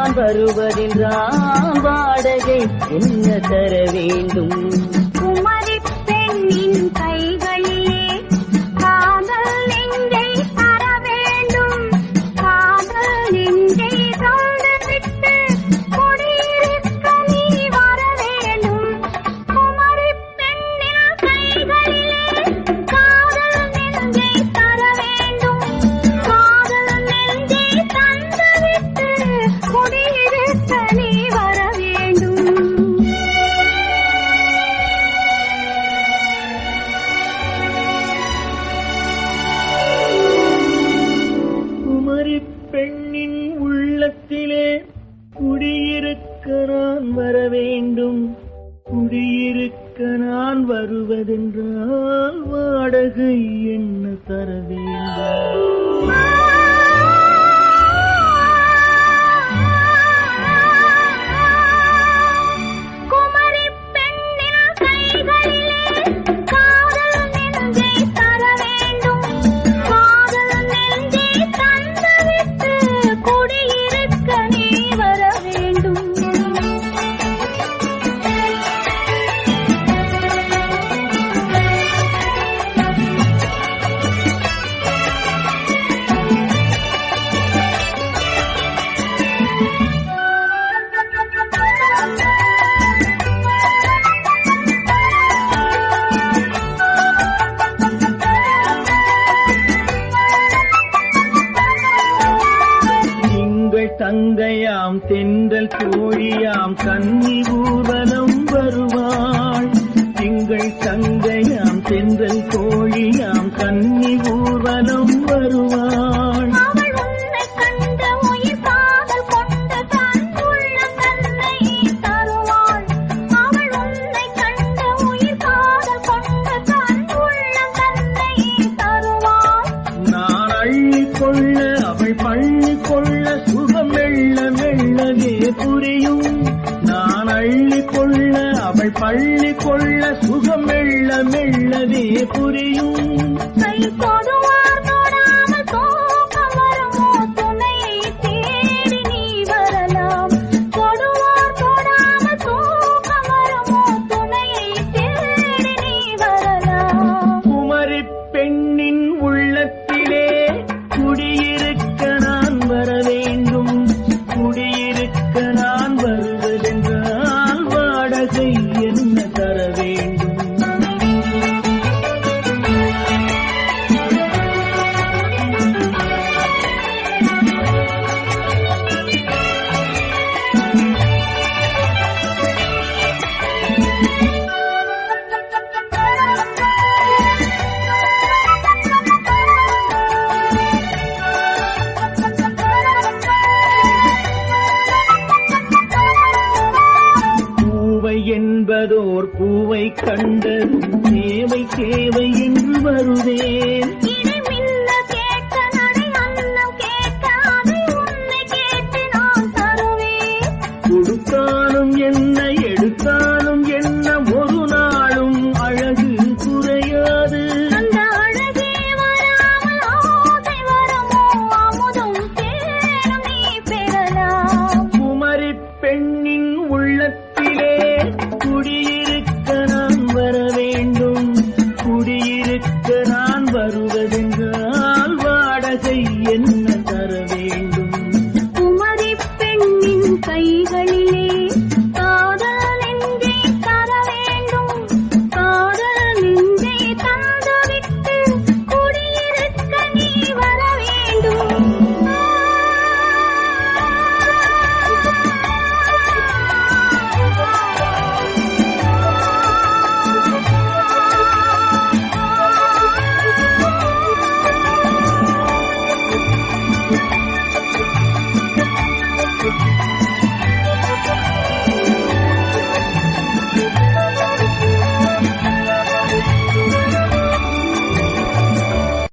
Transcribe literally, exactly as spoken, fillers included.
நான் வருவதென்றால் வாடகை என்ன தர வேண்டும்? குமரி பெண்ணின் கைகளிலே காதல் நெஞ்சை தர வேண்டும். காதல் நெஞ்சை தந்துவிட்டு குடியிருக்க நீ வர வேண்டும். குமரி பெண்ணின் கைகளிலே காதல் நெஞ்சை தர வேண்டும். காதல் நெஞ்சை தந்துவிட்டு குடியிருக்க நீ வர வேண்டும். குமரி பெண்ணின் உள்ளத்திலே குடியிருக்க நான் வர வேண்டும். குடியிருக்க நான் வருவதென்றால் வாடகை என்ன தர வேண்டும்? குமரி பெண்ணின் கைகளிலே காதல் நெஞ்சை தர வேண்டும். காதல் நெஞ்சை தந்துவிட்டு குடியிருக்க நீ வர வேண்டும். திங்கள் தங்கையாம் தென்றல் கோழியாம் கன்னி ஊர்வலம் வருவாள். திங்கள் தங்கையாம் தென்றல் கோழியாம் கன்னி ஊர்வலம் வருவாள். அவள் உன்னை கண்ட உயிர் காதல் கொண்டு தன் உள்ளம் தன்னை தருவாள். அவள் உன்னை கண்ட உயிர் காதல் கொண்டு தன் உள்ளம் தன்னை தருவாள். நான் அள்ளி கொள்ள அவள் பள்ளி கொள்ள சுகம் மெல்ல மெல்லவே புரியும். நான் அள்ளி கொள்ள அவள் பள்ளி கொள்ள சுகம் மெல்ல மெல்லவே புரியும். கை தொடுவார் தொடாமல் தூக்கம் வருமோ? துணையை தேடி நீ வரலாம். தொடுவார் தொடாமல் தூக்கம் வருமோ? துணையை தேடி நீ வரலாம். குமரி பெண்ணின் உள்ளத்திலே குடியிருக்க நான் வர வேண்டும். குடியிருக்க நான் வருவதென்றால் வாடகை என்ன தர வேண்டும்? பூவை என்பதோர் பூவை கண்டதும் தேவை தேவை என்று வருவேன். இடி மின்ன கேட்க நடை அன்னம் கேட்க அதை உன்னை கேட்டு நான் தருவேன். கொடுத்தாலும் என்ன எடுத்தாலும் என்ன ஒரு நாளும் அழகு குறையாது. அந்த அழகே வராமல் ஆசை வருமோ? அமுதும் தேனும் நீ பெறலாம். குமரி பெண்ணின் உள்ளத்திலே குடியிருக்க நான் வர வேண்டும். குடியிருக்க நான் வருவதென்றால் வாடகை என்ன தர வேண்டும்? குமரி பெண்ணின் கைகளிலே காதல் நெஞ்சை தர வேண்டும். காதல் நெஞ்சை தந்துவிட்டு குடியிருக்க நீ வர வேண்டும். Thank you.